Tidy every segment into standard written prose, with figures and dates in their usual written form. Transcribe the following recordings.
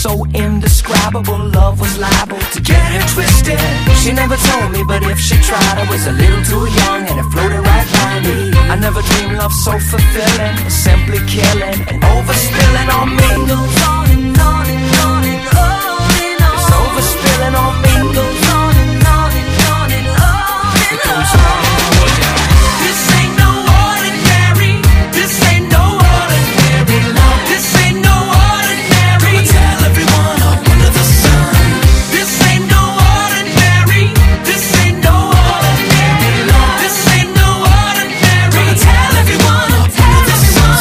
so indescribable. Love was liable to get her twisted. She never told me, but if she tried, I was a little too young and it floated right by me. I never dreamed love so fulfilling, simply killing and overspilling on me. It goes on and on and on and on and on. It's overspilling on me. It goes on and on and on and on and it goes on. This ain't no ordinary. This ain't no ordinary love. This ain't no ordinary. Come tell everyone up under the sun. This ain't no ordinary. This ain't no ordinary love. This ain't no ordinary. Come tell everyone up under the sun.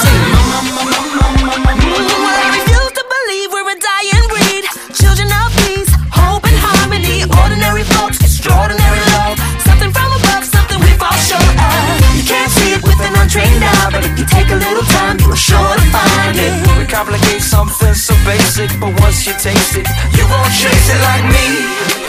I refuse to believe we're a dying breed. Children of peace, hope and harmony. Ordinary folks, extraordinary love. Something from above, something we fall short of. You can't see it with an untrained eye, but if you take a little time, you are sure to find it. We complicate something so basic, but once you taste it, you won't chase it like me.